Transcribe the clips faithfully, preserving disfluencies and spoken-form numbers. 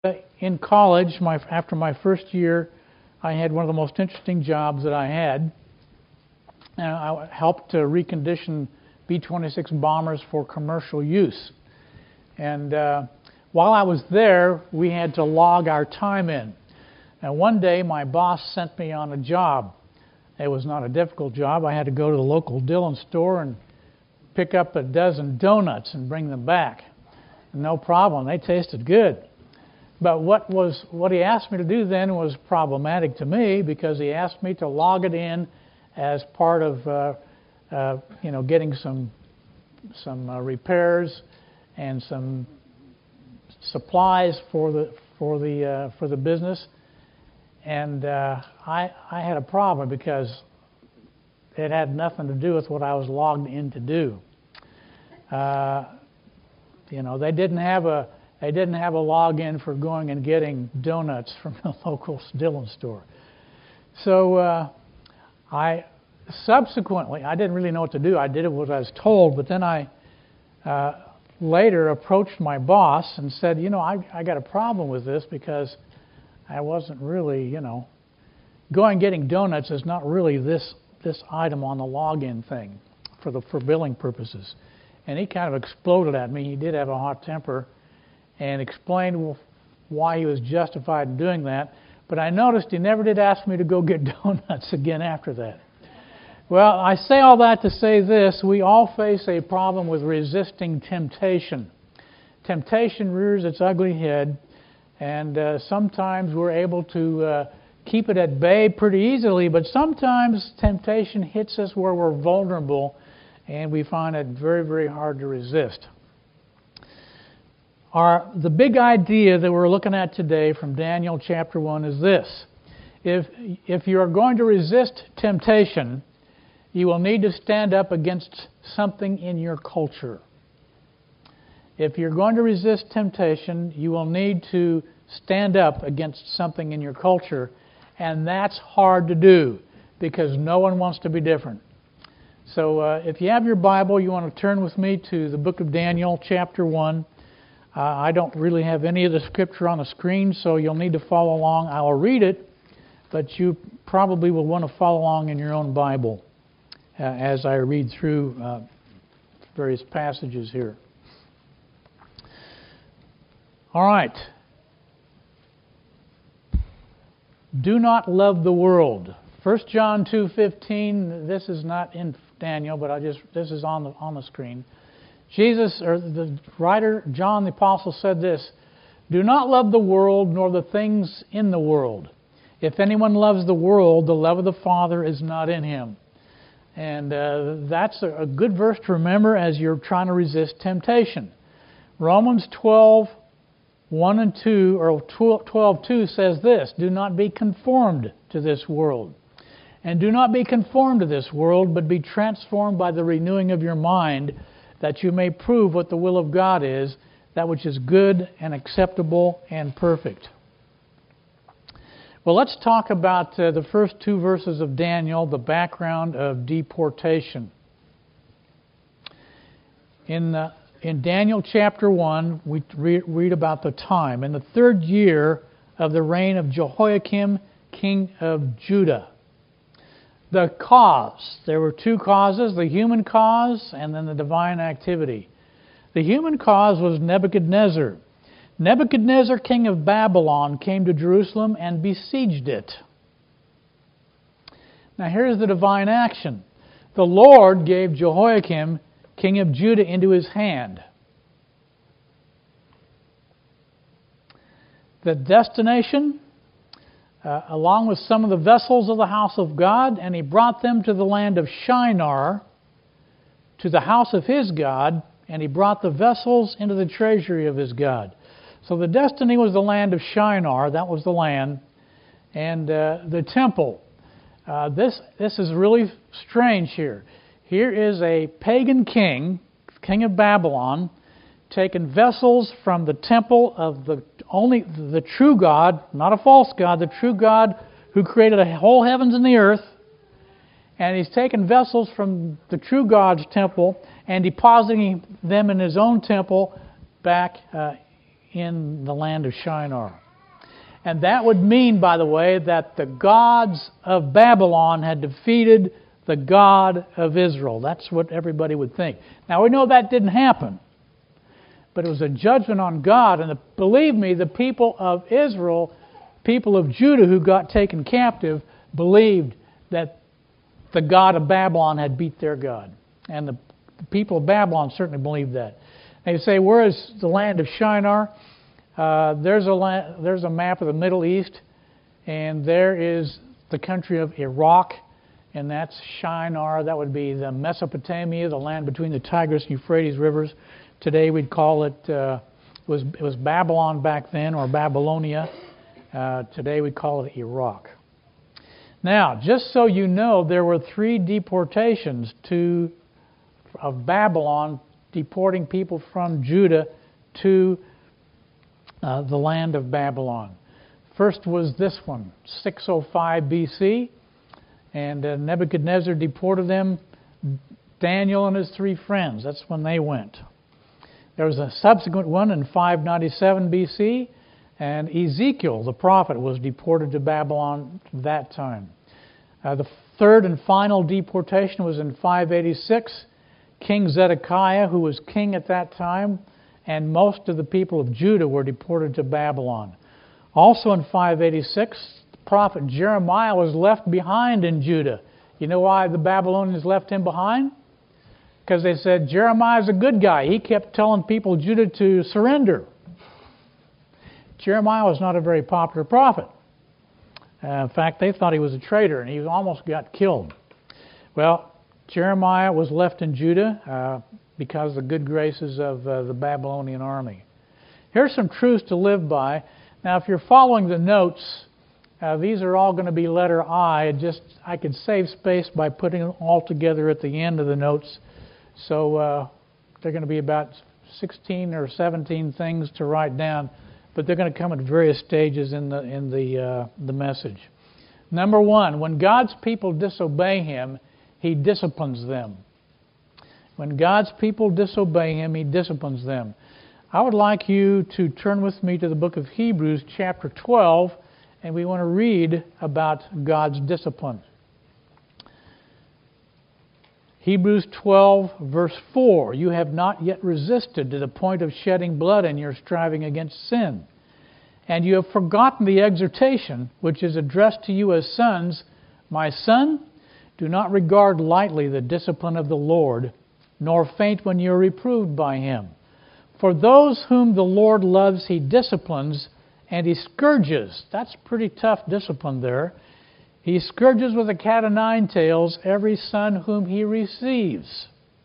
In college, my, after my first year, I had one of the most interesting jobs that I had. And I helped to recondition B twenty-six bombers for commercial use. And uh, while I was there, we had to log our time in. And one day, my boss sent me on a job. It was not a difficult job. I had to go to the local Dillon store and pick up a dozen donuts and bring them back. No problem. They tasted good. But what was what he asked me to do then was problematic to me, because he asked me to log it in as part of uh, uh, you know getting some some uh, repairs and some supplies for the for the uh, for the business. And uh, I I had a problem because it had nothing to do with what I was logged in to do. Uh, you know, they didn't have a They didn't have a login for going and getting donuts from the local Dillon store. So uh, I subsequently, I didn't really know what to do. I did what I was told, but then I uh, later approached my boss and said, you know, I, I got a problem with this because I wasn't really, you know, going getting donuts is not really this this item on the login thing for the for billing purposes. And he kind of exploded at me. He did have a hot temper, and explained why he was justified in doing that. But I noticed he never did ask me to go get donuts again after that. Well, I say all that to say this: we all face a problem with resisting temptation. Temptation rears its ugly head, and uh, sometimes we're able to uh, keep it at bay pretty easily, but sometimes temptation hits us where we're vulnerable, and we find it very, very hard to resist. Our, the big idea that we're looking at today from Daniel chapter one is this. If, if you are going to resist temptation, you will need to stand up against something in your culture. If you're going to resist temptation, you will need to stand up against something in your culture, and that's hard to do because no one wants to be different. So uh, if you have your Bible, you want to turn with me to the book of Daniel chapter one. Uh, I don't really have any of the scripture on the screen, so you'll need to follow along. I will read it, but you probably will want to follow along in your own Bible uh, as I read through uh, various passages here. All right. Do not love the world. First John two fifteen. This is not in Daniel, but I just this is on the on the screen. Jesus, or the writer John the Apostle, said this: "Do not love the world nor the things in the world. If anyone loves the world, the love of the Father is not in him." And uh, that's a, a good verse to remember as you're trying to resist temptation. Romans twelve, one and two, or twelve, two says this: "Do not be conformed to this world. And do not be conformed to this world, but be transformed by the renewing of your mind, that you may prove what the will of God is, that which is good and acceptable and perfect." Well, let's talk about uh, the first two verses of Daniel, the background of deportation. In, uh, in Daniel chapter one, we re- read about the time. In the third year of the reign of Jehoiakim, king of Judah. The cause. There were two causes, the human cause and then the divine activity. The human cause was Nebuchadnezzar. Nebuchadnezzar, king of Babylon, came to Jerusalem and besieged it. Now here's the divine action. The Lord gave Jehoiakim, king of Judah, into his hand. The destination, Uh, along with some of the vessels of the house of God, and he brought them to the land of Shinar, to the house of his God, and he brought the vessels into the treasury of his God. So the destiny was the land of Shinar, that was the land, and uh, the temple. Uh, this, this is really strange here. Here is a pagan king, king of Babylon, taken vessels from the temple of the only the true God, not a false God, the true God who created the whole heavens and the earth, and he's taken vessels from the true God's temple and depositing them in his own temple back uh, in the land of Shinar. And that would mean, by the way, that the gods of Babylon had defeated the God of Israel. That's what everybody would think. Now, we know that didn't happen. But it was a judgment on God. And the, believe me, the people of Israel, people of Judah who got taken captive, believed that the God of Babylon had beat their God. And the, the people of Babylon certainly believed that. And you say, where is the land of Shinar? Uh, there's a la- there's a map of the Middle East, and there is the country of Iraq, and that's Shinar. That would be the Mesopotamia, the land between the Tigris and Euphrates rivers. Today we'd call it, uh, it was it was Babylon back then, or Babylonia. Uh, today we call it Iraq. Now, just so you know, there were three deportations to of Babylon, deporting people from Judah to Uh, the land of Babylon. First was this one, six oh five B C, and uh, Nebuchadnezzar deported them, Daniel and his three friends. That's when they went. There was a subsequent one in five ninety-seven B C, and Ezekiel, the prophet, was deported to Babylon that time. Uh, the third and final deportation was in five eighty-six. King Zedekiah, who was king at that time, and most of the people of Judah were deported to Babylon. Also in five eighty-six, the prophet Jeremiah was left behind in Judah. You know why the Babylonians left him behind? Because they said, Jeremiah's a good guy. He kept telling people of Judah to surrender. Jeremiah was not a very popular prophet. Uh, in fact, they thought he was a traitor, and he almost got killed. Well, Jeremiah was left in Judah uh, because of the good graces of uh, the Babylonian army. Here's some truths to live by. Now, if you're following the notes, uh, these are all going to be letter I. Just I could save space by putting them all together at the end of the notes. So uh, they're going to be about sixteen or seventeen things to write down, but they're going to come at various stages in the in the uh, the message. Number one, when God's people disobey Him, He disciplines them. When God's people disobey Him, He disciplines them. I would like you to turn with me to the book of Hebrews, chapter twelve, and we want to read about God's discipline. Hebrews twelve, verse four, you have not yet resisted to the point of shedding blood in your striving against sin. And you have forgotten the exhortation which is addressed to you as sons. My son, do not regard lightly the discipline of the Lord, nor faint when you are reproved by Him. For those whom the Lord loves, He disciplines, and He scourges. That's pretty tough discipline there. He scourges with a cat o' nine tails every son whom He receives.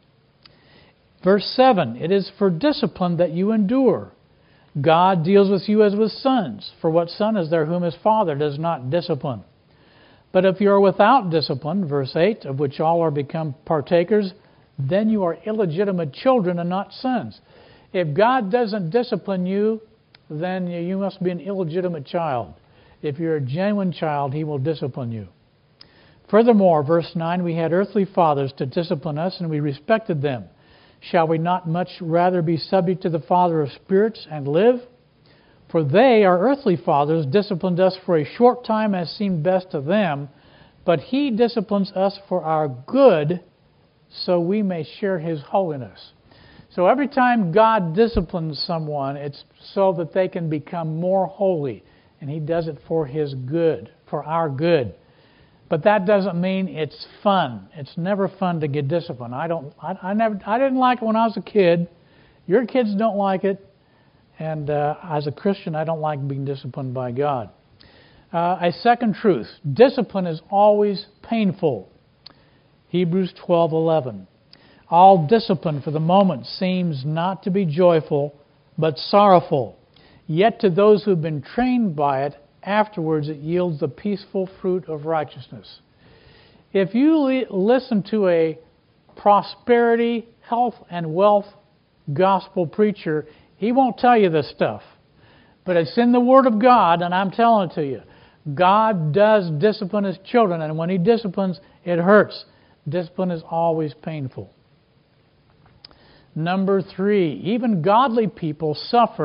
Verse seven, it is for discipline that you endure. God deals with you as with sons. For what son is there whom his father does not discipline? But if you are without discipline, verse eight, of which all are become partakers, then you are illegitimate children and not sons. If God doesn't discipline you, then you must be an illegitimate child. If you're a genuine child, He will discipline you. Furthermore, verse nine, we had earthly fathers to discipline us, and we respected them. Shall we not much rather be subject to the Father of spirits and live? For they, our earthly fathers, disciplined us for a short time as seemed best to them, but He disciplines us for our good, so we may share His holiness. So every time God disciplines someone, it's so that they can become more holy. And He does it for His good, for our good. But that doesn't mean it's fun. It's never fun to get disciplined. I don't. I, I never. I didn't like it when I was a kid. Your kids don't like it. And uh, as a Christian, I don't like being disciplined by God. Uh, a second truth: discipline is always painful. Hebrews twelve eleven. All discipline for the moment seems not to be joyful, but sorrowful. Yet to those who have been trained by it, afterwards it yields the peaceful fruit of righteousness. If you li- listen to a prosperity, health, and wealth gospel preacher, he won't tell you this stuff. But it's in the Word of God, and I'm telling it to you. God does discipline His children, and when He disciplines, it hurts. Discipline is always painful. Number three, even godly people suffer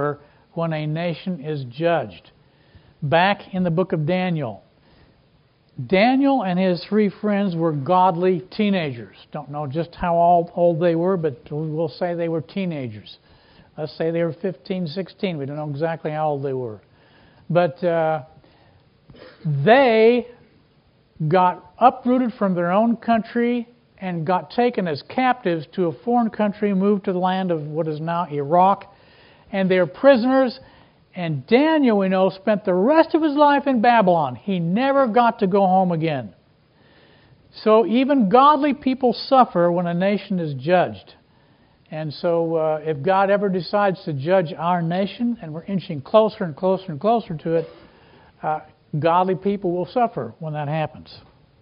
when a nation is judged. Back in the book of Daniel, Daniel and his three friends were godly teenagers. Don't know just how old they were, but we'll say they were teenagers. Let's say they were fifteen, sixteen. We don't know exactly how old they were. But uh, they got uprooted from their own country and got taken as captives to a foreign country, moved to the land of what is now Iraq. And they're prisoners. And Daniel, we know, spent the rest of his life in Babylon. He never got to go home again. So even godly people suffer when a nation is judged. And so uh, if God ever decides to judge our nation, and we're inching closer and closer and closer to it, uh, godly people will suffer when that happens.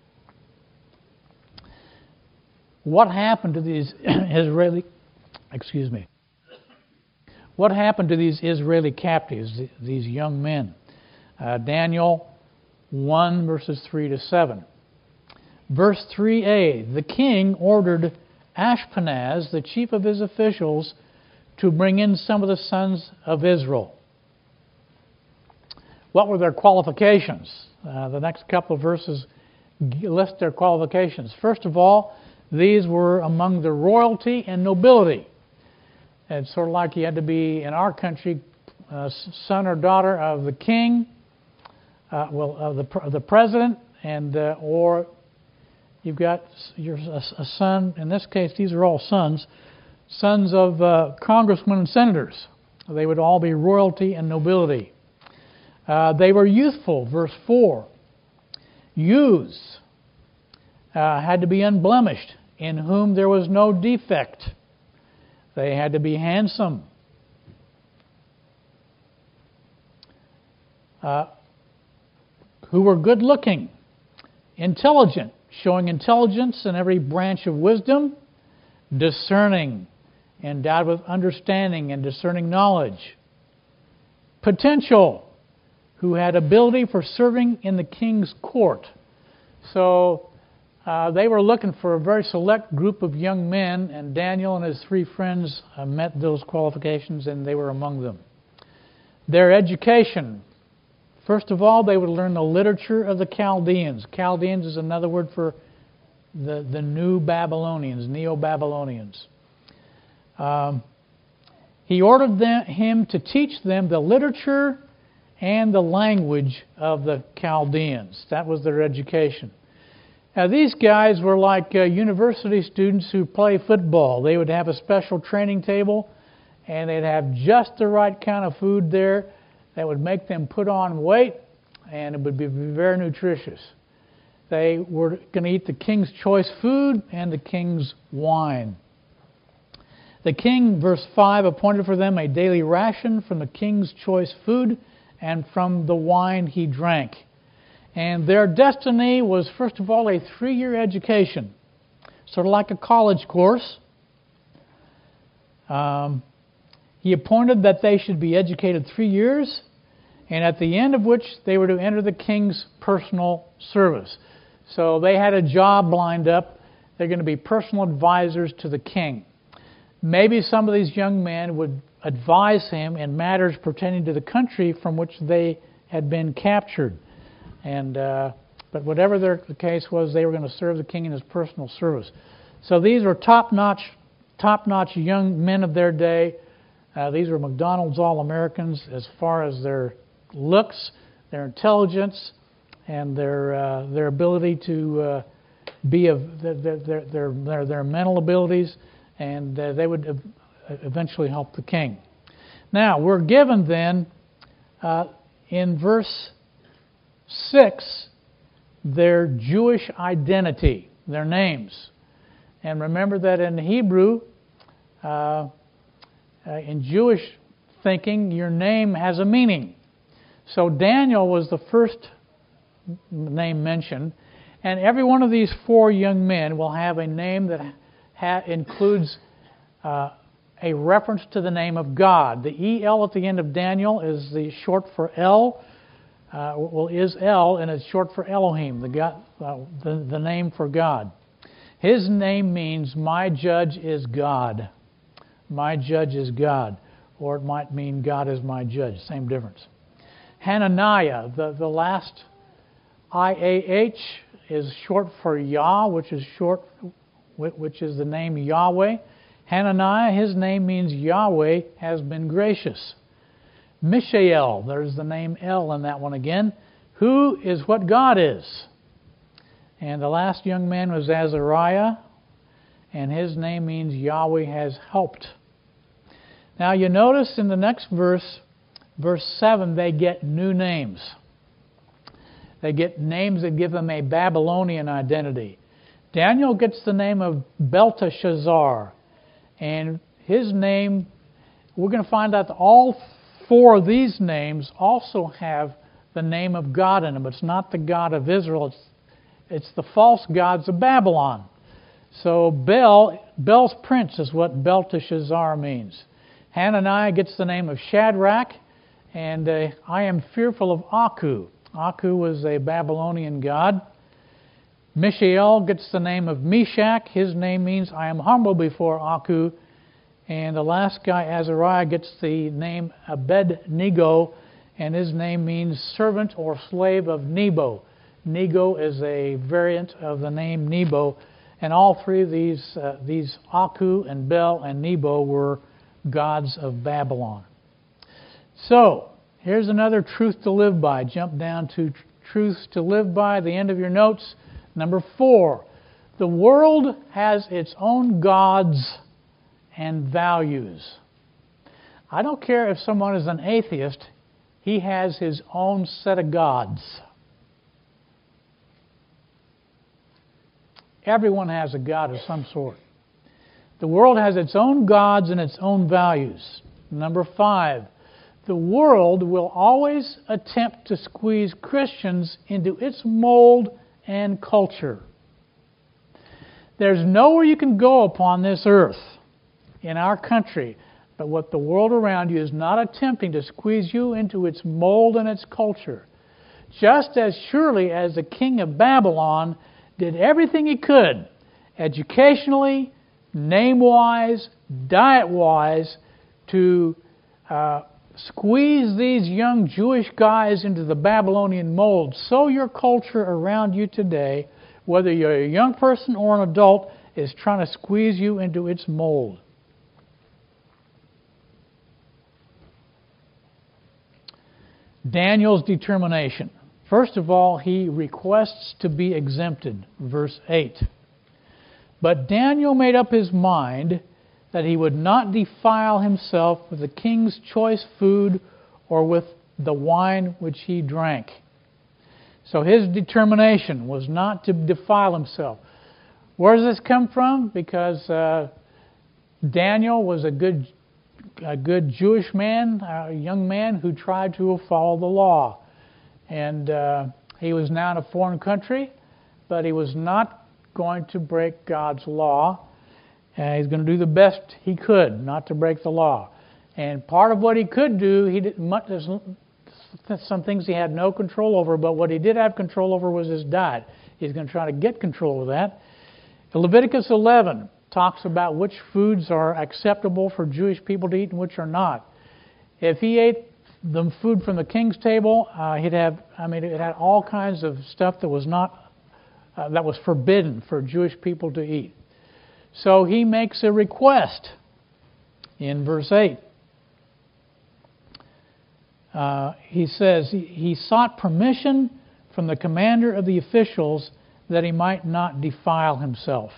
What happened to these Israeli, excuse me, what happened to these Israeli captives, these young men? Uh, Daniel one, verses three to seven. Verse three a, the king ordered Ashpenaz, the chief of his officials, to bring in some of the sons of Israel. What were their qualifications? Uh, the next couple of verses list their qualifications. First of all, these were among the royalty and nobility. It's sort of like you had to be, in our country, uh, son or daughter of the king, uh, well, of the the president, and uh, or you've got your a son. In this case, these are all sons, sons of uh, congressmen and senators. They would all be royalty and nobility. Uh, they were youthful, verse four. Youths uh, had to be unblemished, in whom there was no defect. They had to be handsome. Uh, who were good looking, intelligent, showing intelligence in every branch of wisdom, discerning, endowed with understanding and discerning knowledge. Potential, who had ability for serving in the king's court. So uh, they were looking for a very select group of young men, and Daniel and his three friends uh, met those qualifications, and they were among them. Their education. First of all, they would learn the literature of the Chaldeans. Chaldeans is another word for the, the new Babylonians, Neo-Babylonians. Um, he ordered them, him to teach them the literature and the language of the Chaldeans. That was their education. Now, these guys were like uh, university students who play football. They would have a special training table, and they'd have just the right kind of food there that would make them put on weight, and it would be very nutritious. They were going to eat the king's choice food and the king's wine. The king, verse five, appointed for them a daily ration from the king's choice food and from the wine he drank. And their destiny was, first of all, a three-year education, sort of like a college course. Um, he appointed that they should be educated three years, and at the end of which they were to enter the king's personal service. So they had a job lined up. They're going to be personal advisors to the king. Maybe some of these young men would advise him in matters pertaining to the country from which they had been captured. And uh, but whatever their the case was, they were going to serve the king in his personal service. So these were top-notch, top-notch young men of their day. Uh, these were McDonald's All-Americans as far as their looks, their intelligence, and their uh, their ability to uh, be of their their, their their their mental abilities, and uh, they would eventually help the king. Now we're given then uh, in verse six their Jewish identity, their names, and remember that in Hebrew, uh, uh, in Jewish thinking, your name has a meaning. So Daniel was the first name mentioned, and every one of these four young men will have a name that ha- includes uh, a reference to the name of God. The E L at the end of Daniel is the short for El, uh, well is El, and it's short for Elohim, the, God, uh, the the name for God. His name means my judge is God. My judge is God. or it might mean God is my judge. Same difference. Hananiah, the, the last I A H is short for Yah, which is short, which is the name Yahweh. Hananiah, his name means Yahweh has been gracious. Mishael, there's the name El in that one again. Who is what God is. And the last young man was Azariah, and his name means Yahweh has helped. Now you notice in the next verse, verse seven, they get new names. They get names that give them a Babylonian identity. Daniel gets the name of Belteshazzar, and his name, we're going to find out that all four of these names also have the name of God in them. It's not the God of Israel, it's, it's the false gods of Babylon. So Bel, Bel's prince is what Belteshazzar means. Hananiah gets the name of Shadrach, and uh, I am fearful of Aku. Aku was a Babylonian god. Mishael gets the name of Meshach. His name means I am humble before Aku. And the last guy, Azariah, gets the name Abednego, and his name means servant or slave of Nebo. Nego is a variant of the name Nebo. And all three of these, uh, these Aku and Bel and Nebo were gods of Babylon. So, here's another truth to live by. Jump down to truths to live by, the end of your notes. Number four, the world has its own gods and values. I don't care if someone is an atheist, he has his own set of gods. Everyone has a god of some sort. The world has its own gods and its own values. Number five, the world will always attempt to squeeze Christians into its mold and culture. There's nowhere you can go upon this earth, in our country, but what the world around you is not attempting to squeeze you into its mold and its culture. Just as surely as the king of Babylon did everything he could, educationally, name-wise, diet-wise, to uh, squeeze these young Jewish guys into the Babylonian mold, so your culture around you today, whether you're a young person or an adult, is trying to squeeze you into its mold. Daniel's determination. First of all, he requests to be exempted, verse eight. But Daniel made up his mind that he would not defile himself with the king's choice food or with the wine which he drank. So his determination was not to defile himself. Where does this come from? Because uh, Daniel was a good, a good Jewish man, a young man who tried to follow the law. And uh, he was now in a foreign country, but he was not going to break God's law. Uh, he's going to do the best he could not to break the law. And part of what he could do, he did, there's some things he had no control over, but what he did have control over was his diet. He's going to try to get control of that. Leviticus eleven talks about which foods are acceptable for Jewish people to eat and which are not. If he ate the food from the king's table, uh, he'd have, I mean, it had all kinds of stuff that was not, uh, that was forbidden for Jewish people to eat. So he makes a request in verse eight. Uh, he says he, he sought permission from the commander of the officials that he might not defile himself.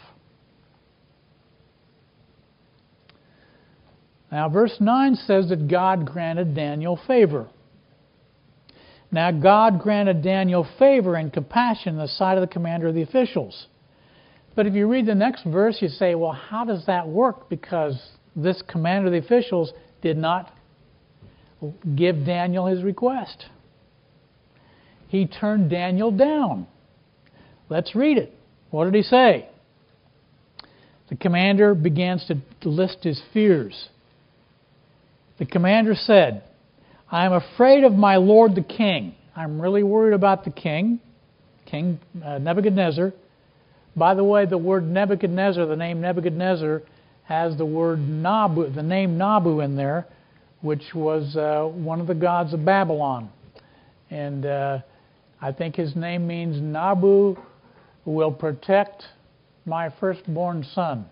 Now, verse nine says that God granted Daniel favor. Now, God granted Daniel favor and compassion in the sight of the commander of the officials. But if you read the next verse, you say, well, how does that work? Because this commander of the officials did not give Daniel his request. He turned Daniel down. Let's read it. What did he say? The commander begins to list his fears. The commander said, I am afraid of my lord the king. I'm really worried about the king, King uh, Nebuchadnezzar. By the way, the word Nebuchadnezzar, the name Nebuchadnezzar, has the word Nabu, the name Nabu in there, which was uh, one of the gods of Babylon. And uh, I think his name means Nabu will protect my firstborn son.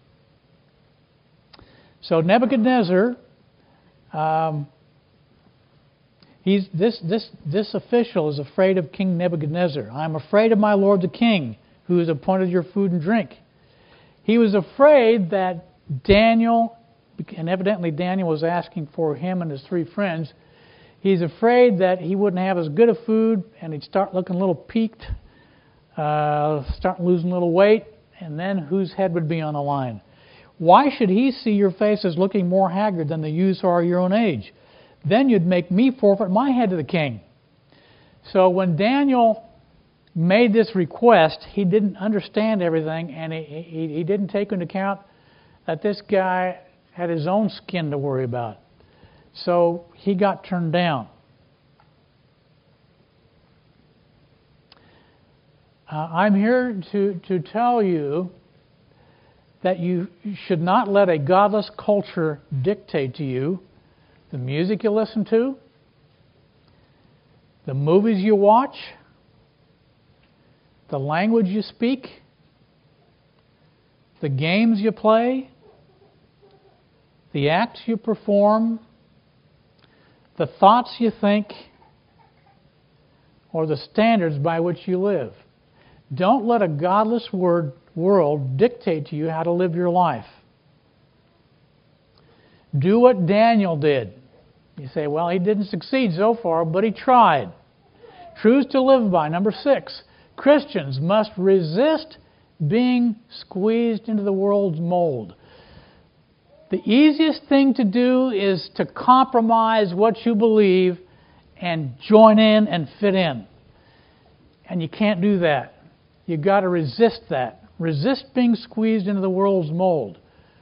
So Nebuchadnezzar, um, he's this this this official is afraid of King Nebuchadnezzar. I'm afraid of my lord the king, who has appointed your food and drink. He was afraid that Daniel, and evidently Daniel was asking for him and his three friends. He's afraid that he wouldn't have as good a food, and he'd start looking a little peaked, uh, start losing a little weight, and then whose head would be on the line? Why should he see your face as looking more haggard than the youths who are your own age? Then you'd make me forfeit my head to the king. So when Daniel made this request, he didn't understand everything, and he, he, he didn't take into account that this guy had his own skin to worry about. So he got turned down. Uh, I'm here to, to tell you that you should not let a godless culture dictate to you the music you listen to, the movies you watch, the language you speak, the games you play, the acts you perform, the thoughts you think, or the standards by which you live. Don't let a godless word, world dictate to you how to live your life. Do what Daniel did. You say, well, he didn't succeed so far, but he tried. Truths to live by. Number six, Christians must resist being squeezed into the world's mold. The easiest thing to do is to compromise what you believe and join in and fit in. And you can't do that. You've got to resist that. Resist being squeezed into the world's mold.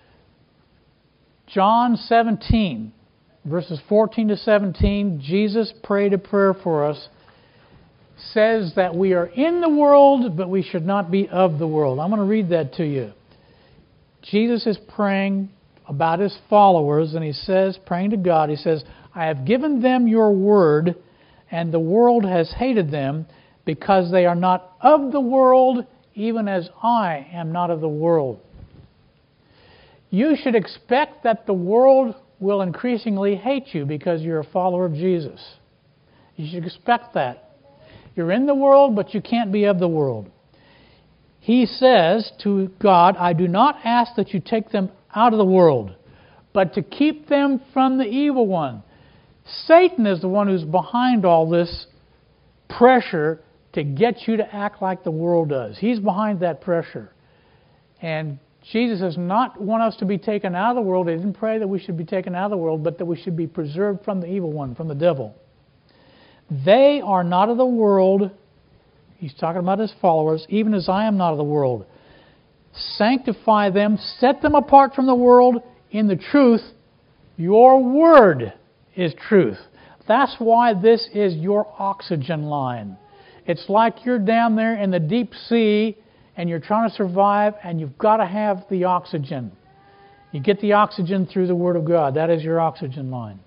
John seventeen, verses fourteen to seventeen, Jesus prayed a prayer for us. Says that we are in the world, but we should not be of the world. I'm going to read that to you. Jesus is praying about his followers, and he says, praying to God, he says, I have given them your word, and the world has hated them, because they are not of the world, even as I am not of the world. You should expect that the world will increasingly hate you because you're a follower of Jesus. You should expect that. You're in the world, but you can't be of the world. He says to God, I do not ask that you take them out of the world, but to keep them from the evil one. Satan is the one who's behind all this pressure to get you to act like the world does. He's behind that pressure. And Jesus does not want us to be taken out of the world. He didn't pray that we should be taken out of the world, but that we should be preserved from the evil one, from the devil. They are not of the world. He's talking about his followers, even as I am not of the world. Sanctify them, set them apart from the world in the truth. Your word is truth. That's why this is your oxygen line. It's like you're down there in the deep sea and you're trying to survive, and you've got to have the oxygen. You get the oxygen through the Word of God. That is your oxygen line.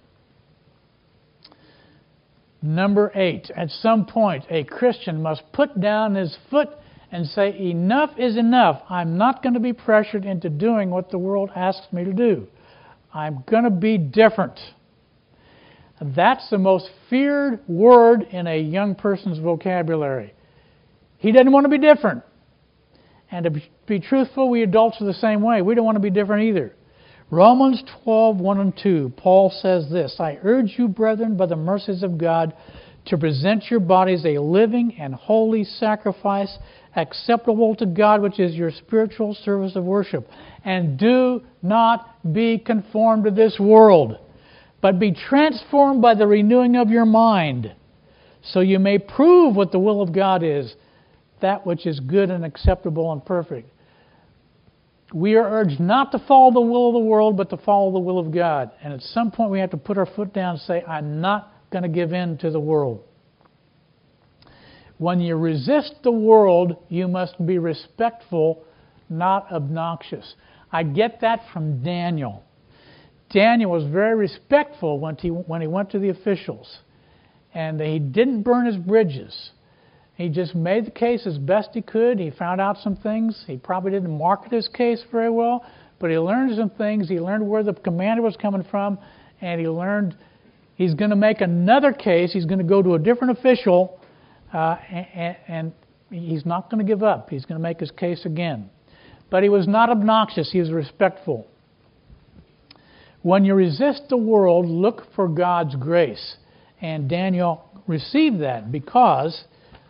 Number eight, at some point, a Christian must put down his foot and say, enough is enough. I'm not going to be pressured into doing what the world asks me to do. I'm going to be different. That's the most feared word in a young person's vocabulary. He doesn't want to be different. And to be truthful, we adults are the same way. We don't want to be different either. Romans twelve, one and two, Paul says this, I urge you, brethren, by the mercies of God, to present your bodies a living and holy sacrifice, acceptable to God, which is your spiritual service of worship. And do not be conformed to this world, but be transformed by the renewing of your mind, so you may prove what the will of God is, that which is good and acceptable and perfect. We are urged not to follow the will of the world, but to follow the will of God. And at some point we have to put our foot down and say, I'm not going to give in to the world. When you resist the world, you must be respectful, not obnoxious. I get that from Daniel. Daniel was very respectful when he, when he went to the officials. And he didn't burn his bridges. He just made the case as best he could. He found out some things. He probably didn't market his case very well, but he learned some things. He learned where the commander was coming from, and he learned he's going to make another case. He's going to go to a different official, uh, and, and he's not going to give up. He's going to make his case again. But he was not obnoxious. He was respectful. When you resist the world, look for God's grace. And Daniel received that because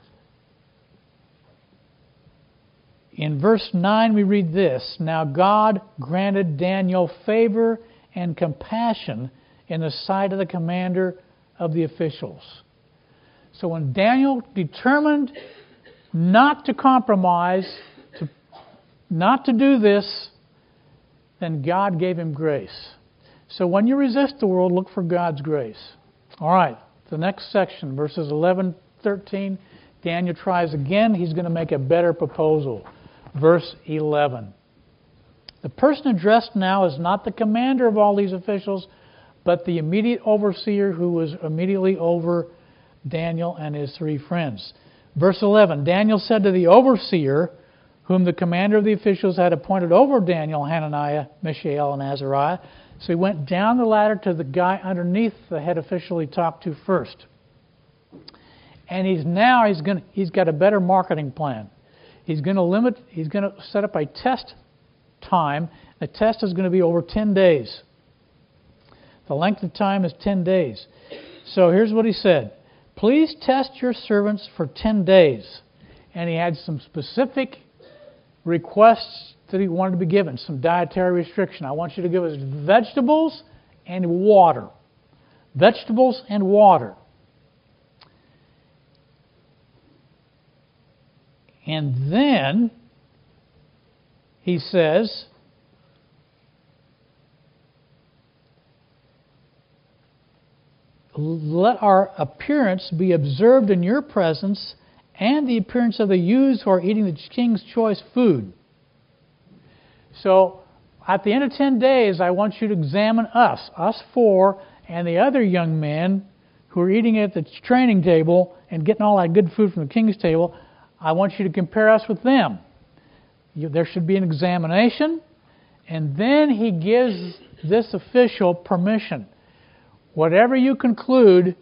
in verse nine we read this, "Now God granted Daniel favor and compassion in the sight of the commander of the officials." So when Daniel determined not to compromise, to, not to do this, then God gave him grace. So when you resist the world, look for God's grace. All right, the next section, verses eleven, thirteen, Daniel tries again. He's going to make a better proposal. Verse eleven. The person addressed now is not the commander of all these officials, but the immediate overseer who was immediately over Daniel and his three friends. Verse eleven, Daniel said to the overseer, whom the commander of the officials had appointed over Daniel, Hananiah, Mishael, and Azariah. So he went down the ladder to the guy underneath the head official he talked to first. And he's now he's going he's got a better marketing plan. He's going to limit. He's going to set up a test time. The test is going to be over ten days. The length of time is ten days. So here's what he said: "Please test your servants for ten days." And he had some specific requests that he wanted to be given, some dietary restriction. I want you to give us vegetables and water. Vegetables and water. And then he says, "Let our appearance be observed in your presence and the appearance of the youths who are eating the king's choice food." So, at the end of ten days, I want you to examine us, us four, and the other young men who are eating at the training table and getting all that good food from the king's table. I want you to compare us with them. You, there should be an examination, and then he gives this official permission. Whatever you conclude,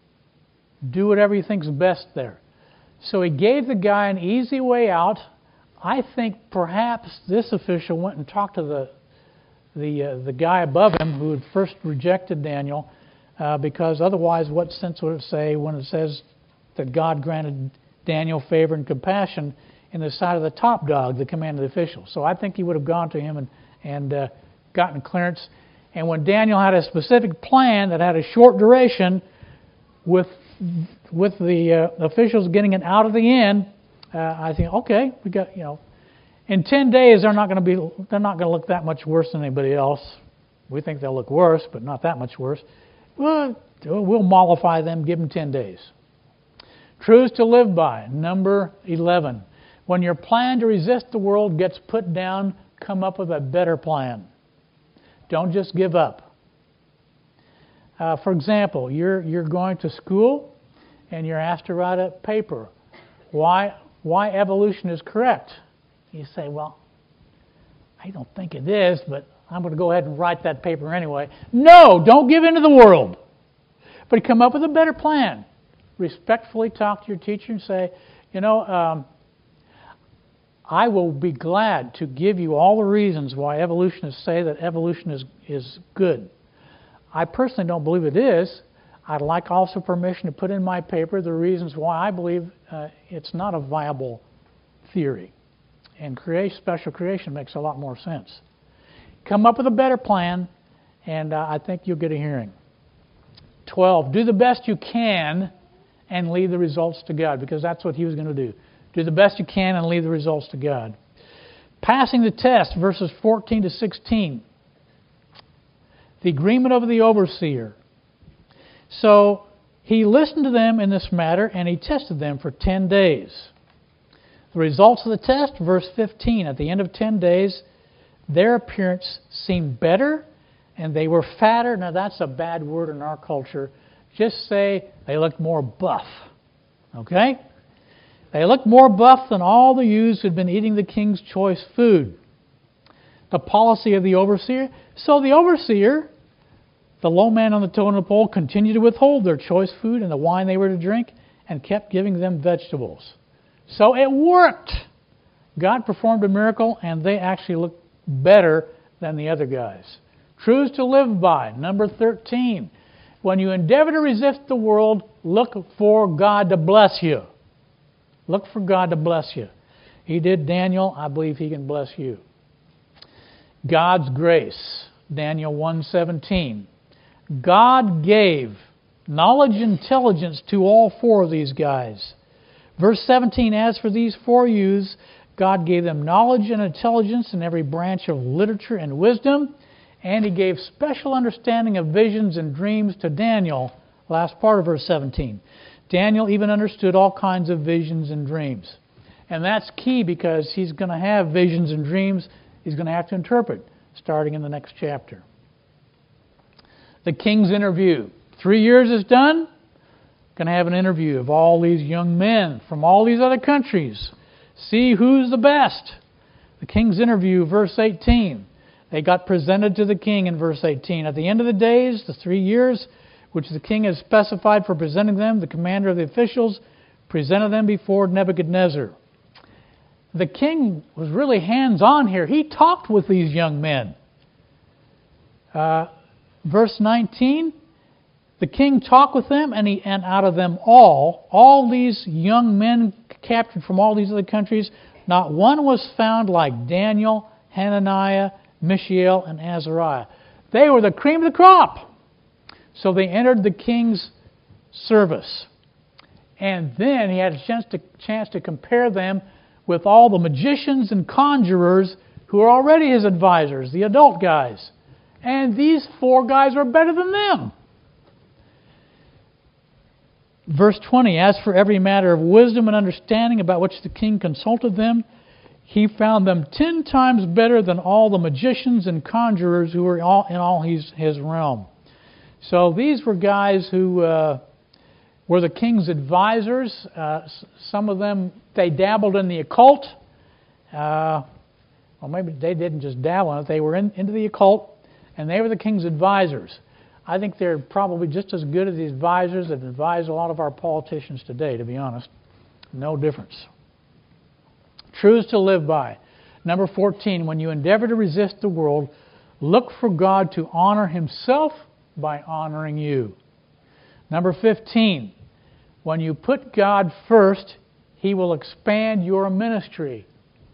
do whatever you think is best there. So he gave the guy an easy way out. I think perhaps this official went and talked to the the uh, the guy above him who had first rejected Daniel, uh, because otherwise, what sense would it say when it says that God granted Daniel favor and compassion in the sight of the top dog, the commander of the officials? So I think he would have gone to him and and uh, gotten clearance. And when Daniel had a specific plan that had a short duration, with with the uh, officials getting it out of the end. Uh, I think, okay, we got, you know, in ten days they're not going to be, they're not going to look that much worse than anybody else. We think they'll look worse, but not that much worse. Well, we'll mollify them, give them ten days. Truths to live by, number eleven. When your plan to resist the world gets put down, come up with a better plan. Don't just give up. Uh, for example, you're you're going to school and you're asked to write a paper. Why? Why evolution is correct. You say, well, I don't think it is, but I'm going to go ahead and write that paper anyway. No, don't give in to the world. But come up with a better plan. Respectfully talk to your teacher and say, you know, um, I will be glad to give you all the reasons why evolutionists say that evolution is, is good. I personally don't believe it is. I'd like also permission to put in my paper the reasons why I believe uh, it's not a viable theory. And create, special creation makes a lot more sense. Come up with a better plan, and uh, I think you'll get a hearing. twelve, do the best you can and leave the results to God, because that's what he was going to do. Do the best you can and leave the results to God. Passing the test, verses fourteen to sixteen. The agreement of the overseer. So he listened to them in this matter, and he tested them for ten days. The results of the test, verse fifteen. At the end of ten days, their appearance seemed better, and they were fatter. Now, that's a bad word in our culture. Just say they looked more buff. Okay? They looked more buff than all the youths who had been eating the king's choice food. The policy of the overseer. So the overseer, the low man on the totem pole, continued to withhold their choice food and the wine they were to drink, and kept giving them vegetables. So it worked. God performed a miracle, and they actually looked better than the other guys. Truths to live by. Number thirteen. When you endeavor to resist the world, look for God to bless you. Look for God to bless you. He did Daniel. I believe He can bless you. God's grace. Daniel one seventeen. God gave knowledge and intelligence to all four of these guys. Verse seventeen, as for these four youths, God gave them knowledge and intelligence in every branch of literature and wisdom, and He gave special understanding of visions and dreams to Daniel, last part of verse seventeen. Daniel even understood all kinds of visions and dreams. And that's key because he's going to have visions and dreams he's going to have to interpret, starting in the next chapter. The king's interview. Three years is done. Going to have an interview of all these young men from all these other countries. See who's the best. The king's interview, verse eighteen. They got presented to the king in verse eighteen. At the end of the days, the three years, which the king has specified for presenting them, the commander of the officials presented them before Nebuchadnezzar. The king was really hands-on here. He talked with these young men. Uh, verse nineteen, the king talked with them, and, he, and out of them all, all these young men captured from all these other countries, not one was found like Daniel, Hananiah, Mishael, and Azariah. They were the cream of the crop. So they entered the king's service. And then he had a chance to, chance to compare them with all the magicians and conjurers who are already his advisors, the adult guys. And these four guys are better than them. Verse twenty, as for every matter of wisdom and understanding about which the king consulted them, he found them ten times better than all the magicians and conjurers who were all in all his, his realm. So these were guys who uh, were the king's advisors. Uh, some of them, they dabbled in the occult. Uh, well, maybe they didn't just dabble in it. They were in, into the occult, and they were the king's advisors. I think they're probably just as good as the advisors that advise a lot of our politicians today, to be honest. No difference. Truths to live by. Number fourteen, when you endeavor to resist the world, look for God to honor Himself by honoring you. Number fifteen, when you put God first, He will expand your ministry.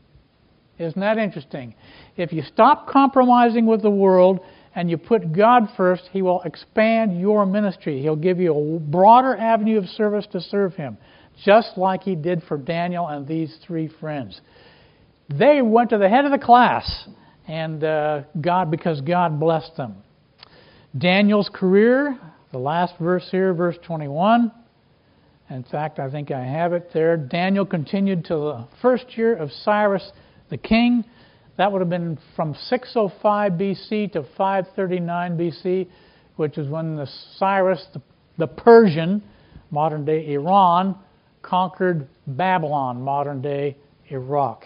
Isn't that interesting? If you stop compromising with the world and you put God first, He will expand your ministry. He'll give you a broader avenue of service to serve Him, just like He did for Daniel and these three friends. They went to the head of the class, and uh, God, because God blessed them. Daniel's career, the last verse here, verse twenty-one. In fact, I think I have it there. Daniel continued to the first year of Cyrus the king. That would have been from six oh five B C to five thirty-nine B C, which is when the Cyrus, the, the Persian, modern-day Iran, conquered Babylon, modern-day Iraq.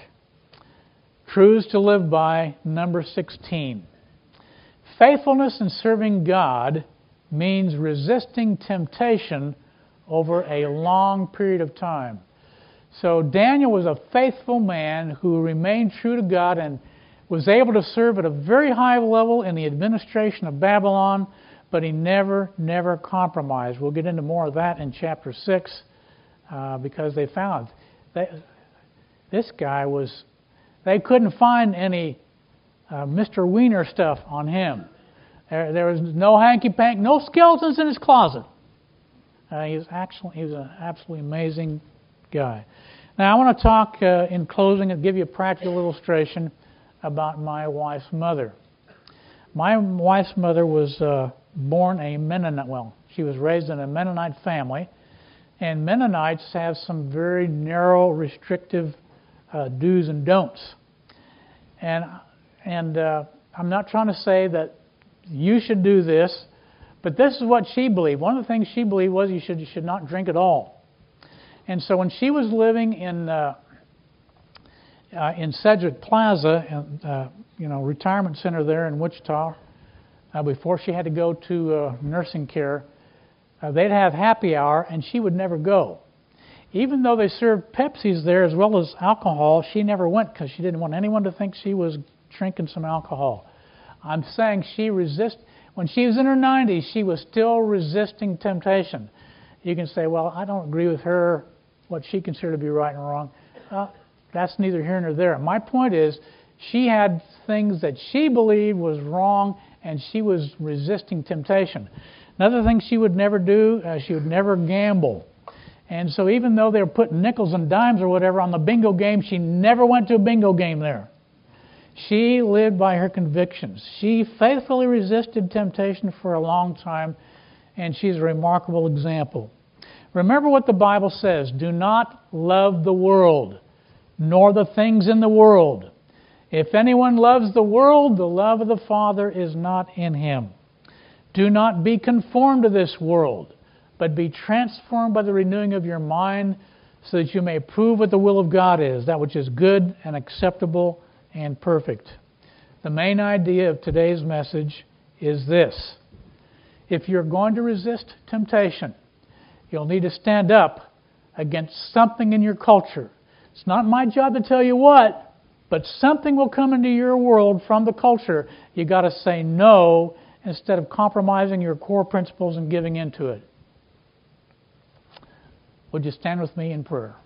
Truths to live by, number sixteen. Faithfulness in serving God means resisting temptation over a long period of time. So Daniel was a faithful man who remained true to God and was able to serve at a very high level in the administration of Babylon, but he never, never compromised. We'll get into more of that in chapter six uh, because they found they, this guy was, they couldn't find any uh, Mister Wiener stuff on him. There, there was no hanky-pank, no skeletons in his closet. Uh, he was actually, he was an absolutely amazing guy. Now, I want to talk uh, in closing and give you a practical illustration about my wife's mother. My wife's mother was uh, born a Mennonite. Well, she was raised in a Mennonite family, and Mennonites have some very narrow, restrictive uh, do's and don'ts. And and uh, I'm not trying to say that you should do this. But this is what she believed. One of the things she believed was you should, you should not drink at all. And so when she was living in uh, uh, in Sedgwick Plaza, uh, you know, retirement center there in Wichita, uh, before she had to go to uh, nursing care, uh, they'd have happy hour, and she would never go. Even though they served Pepsis there as well as alcohol, she never went because she didn't want anyone to think she was drinking some alcohol. I'm saying she resist. When she was in her nineties, she was still resisting temptation. You can say, well, I don't agree with her, what she considered to be right and wrong. Uh, that's neither here nor there. My point is, she had things that she believed was wrong, and she was resisting temptation. Another thing she would never do, uh, she would never gamble. And so even though they were putting nickels and dimes or whatever on the bingo game, she never went to a bingo game there. She lived by her convictions. She faithfully resisted temptation for a long time, and she's a remarkable example. Remember what the Bible says. Do not love the world, nor the things in the world. If anyone loves the world, the love of the Father is not in him. Do not be conformed to this world, but be transformed by the renewing of your mind, so that you may prove what the will of God is, that which is good and acceptable and perfect. The main idea of today's message is this. If you're going to resist temptation, you'll need to stand up against something in your culture. It's not my job to tell you what, but something will come into your world from the culture. You've got to say no instead of compromising your core principles and giving into it. Would you stand with me in prayer?